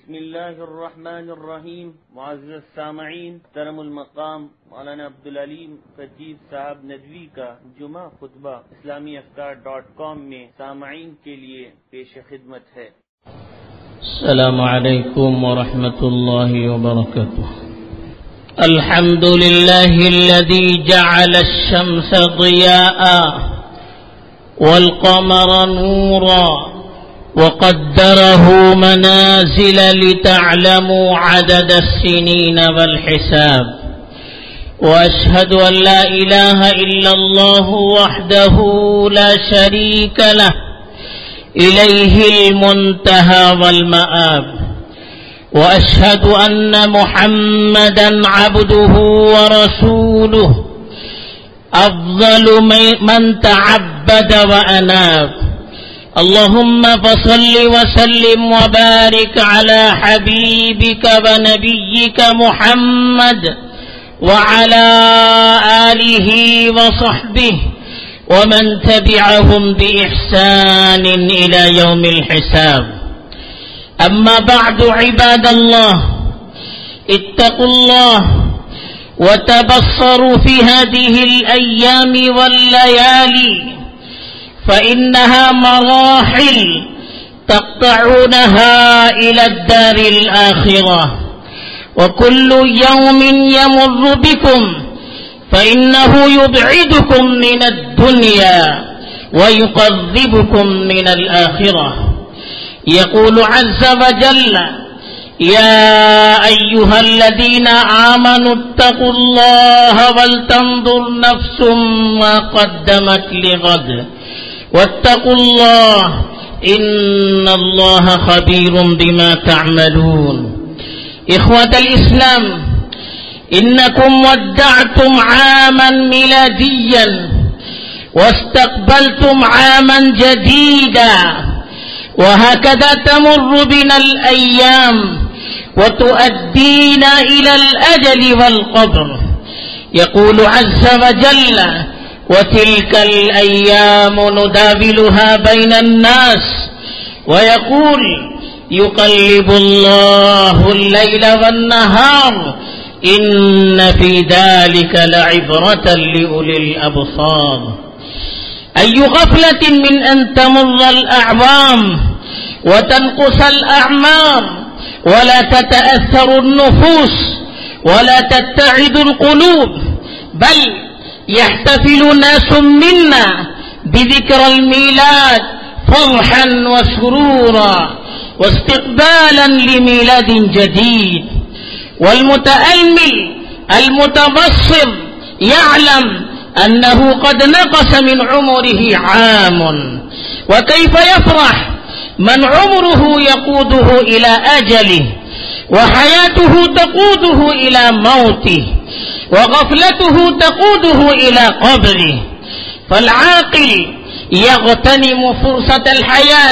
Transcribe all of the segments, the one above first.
बिस्मिल्लाहिर रहमानिर रहीम। मुअज़्ज़ज़ सामईन, तरम मकाम मौलाना अब्दुल अलीम खतीब साहब नदवी का जुमा खुतबा islamiafkar.com में सामईन के लिए पेश खिदमत है। अस्सलामु अलैकुम व रहमतुल्लाहि व बरकातुहू। अल्हम्दुलिल्लाहिल्लज़ी जअला अश-शम्सा ज़ियाआ वल क़मरा नूरा وقدره منازل لتعلموا عدد السنين والحساب وأشهد أن لا إله إلا الله وحده لا شريك له إليه المنتهى والمآب وأشهد أن محمدا عبده ورسوله أفضل من تعبد وأناب اللهم فصل وسلم وبارك على حبيبك ونبيك محمد وعلى آله وصحبه ومن تبعهم بإحسان إلى يوم الحساب. أما بعد عباد الله، اتقوا الله وتبصروا في هذه الأيام والليالي فإنها مراحل تقطعونها إلى الدار الآخرة، وكل يوم يمر بكم فإنه يبعدكم من الدنيا ويقربكم من الآخرة. يقول عز وجل: يا أيها الذين آمنوا اتقوا الله ولتنظر نفس ما قدمت لغد واتقوا الله إن الله خبير بما تعملون. إخوة الإسلام، إنكم ودعتم عاما ميلاديا واستقبلتم عاما جديدا، وهكذا تمر بنا الأيام وتؤدينا إلى الأجل والقبر. يقول عز وجل: وتلك الأيام نداولها بين الناس، ويقول: يقلب الله الليل والنهار إن في ذلك لعبرة لأولي الأبصار. أي غفلة من أن تمر الأعوام وتنقص الأعمار ولا تتأثر النفوس ولا تتعد القلوب، بل يحتفل ناس منا بذكرى الميلاد فرحا وسرورا واستقبالا لميلاد جديد. والمتأمل المتبصر يعلم أنه قد نقص من عمره عام، وكيف يفرح من عمره يقوده إلى أجله وحياته تقوده إلى موته وغفلته تقوده إلى قبره. فالعاقل يغتنم فرصة الحياة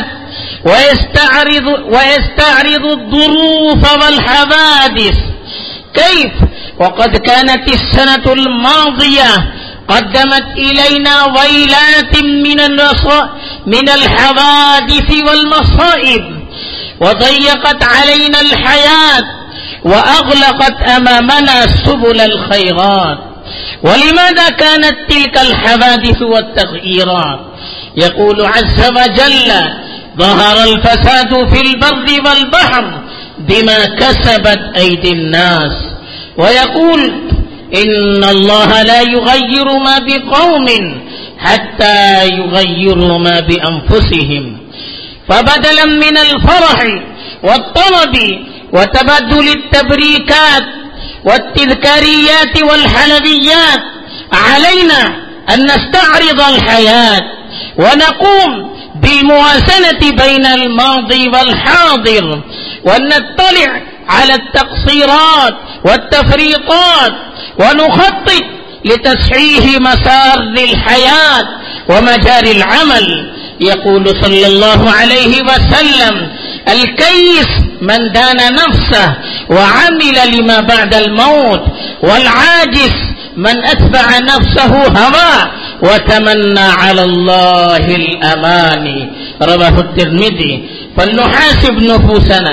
ويستعرض الظروف والحوادث. كيف وقد كانت السنة الماضية قدمت إلينا ويلات من الحوادث والمصائب، وضيقت علينا الحياة وأغلقت أمامنا سبل الخيرات. ولماذا كانت تلك الحوادث والتغييرات؟ يقول عز وجل: ظهر الفساد في البر والبحر بما كسبت أيدي الناس. ويقول: إن الله لا يغير ما بقوم حتى يغيروا ما بأنفسهم. فبدلا من الفرح والطلب وتبدل التبريكات والتذكاريات والحلويات علينا أن نستعرض الحياة ونقوم بالموازنة بين الماضي والحاضر، وأن نطلع على التقصيرات والتفريطات ونخطط لتصحيح مسار الحياة ومجاري العمل. يقول صلى الله عليه وسلم: الكيس من دان نفسه وعمل لما بعد الموت، والعاجز من أتبع نفسه هواه وتمنى على الله الأماني. رواه الترمذي. فلنحاسب نفوسنا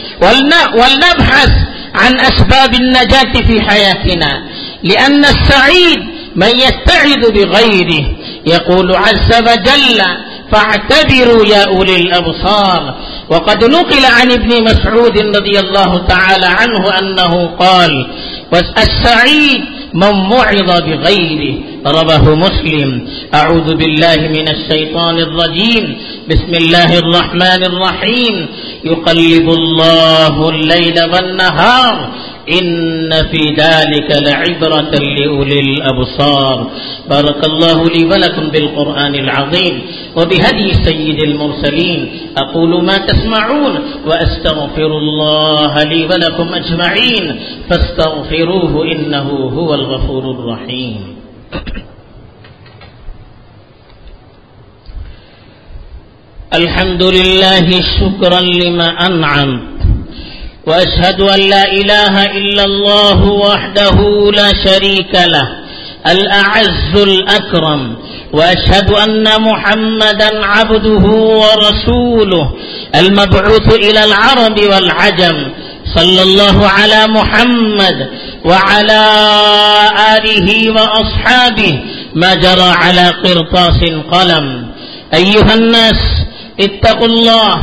ولنبحث عن أسباب النجاة في حياتنا، لأن السعيد من يتعظ بغيره. يقول عز وجل: فاعتبروا يا أولي الأبصار. وقد نقل عن ابن مسعود رضي الله تعالى عنه أنه قال: السعيد من وعظ بغيره. رواه مسلم. أعوذ بالله من الشيطان الرجيم. بسم الله الرحمن الرحيم. يقلب الله الليل والنهار إن في ذلك لعبرة لأولي الأبصار. بارك الله لي ولكم بالقرآن العظيم وبهدي سيد المرسلين. أقول ما تسمعون وأستغفر الله لي ولكم أجمعين فاستغفروه إنه هو الغفور الرحيم. الحمد لله شكرا لما أنعم، وأشهد أن لا إله إلا الله وحده لا شريك له الأعز الأكرم، وأشهد أن محمدا عبده ورسوله المبعوث إلى العرب والعجم. صلى الله على محمد وعلى آله وأصحابه ما جرى على قرطاس قلم. أيها الناس اتقوا الله،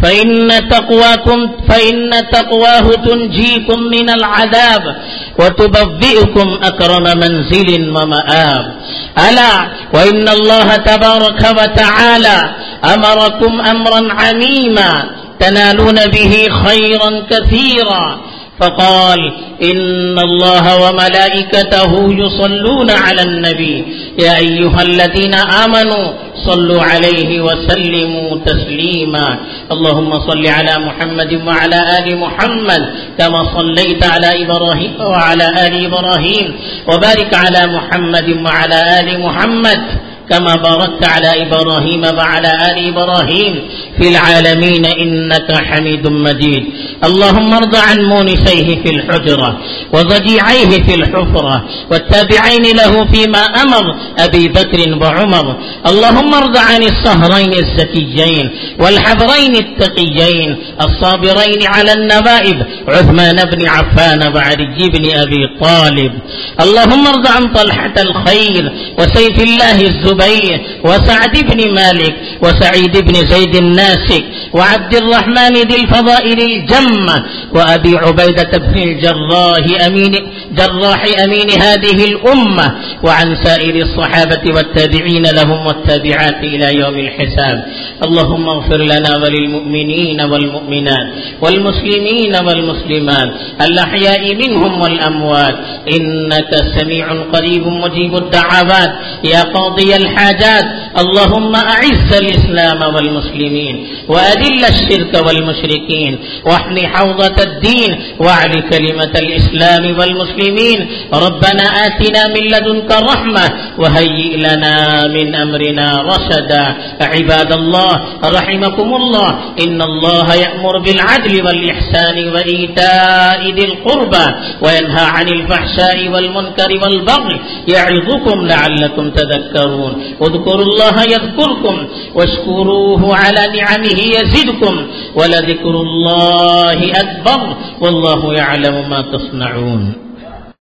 فإن تقواه تنجيكم من العذاب وتبوئكم أكرم منزل ومآب. ألا وإن الله تبارك وتعالى أمركم أمرا عميما تنالون به خيرا كثيرا، فقال: إن الله وملائكته يصلون على النبي يا أيها الذين آمنوا صلوا عليه وسلموا تسليما. اللهم صل على محمد وعلى آل محمد كما صليت على إبراهيم وعلى آل إبراهيم، وبارك على محمد وعلى آل محمد كما باركت على إبراهيم وعلى آل إبراهيم في العالمين إنك حميد مجيد. اللهم ارض عن مونسيه في الحجرة وضجيعيه في الحفرة والتابعين له فيما أمر أبي بكر وعمر. اللهم ارض عن الصهرين الزكيين والحبرين التقيين الصابرين على النوائب عثمان بن عفان وعلي بن أبي طالب. اللهم ارض عن طلحة الخير وسيف الله الزبير وسعد بن مالك وسعيد بن زيد الناسك وعبد الرحمن ذي الفضائل الجمة وأبي عبيدة بن جراح أمين هذه الأمة، وعن سائر الصحابة والتابعين لهم والتابعات إلى يوم الحساب. اللهم اغفر لنا وللمؤمنين والمؤمنات والمسلمين والمسلمات الأحياء منهم والأموات إنك سميع قريب مجيب الدعوات يا قاضي الحاجات. اللهم أعز الإسلام والمسلمين وأذل الشرك والمشركين واحمي حوضة الدين واعل كلمة الإسلام والمسلمين. ربنا آتنا من لدنك رحمة وهيئ لنا من أمرنا رشدا. عباد الله رحمكم الله، إن الله يأمر بالعدل والإحسان وإيتاء ذي القربى وينهى عن الفحشاء والمنكر والبغي يعظكم لعلكم تذكرون. اذكروا الله يذكركم واشكروه على نعمه يزدكم ولذكر الله أكبر والله يعلم ما تصنعون.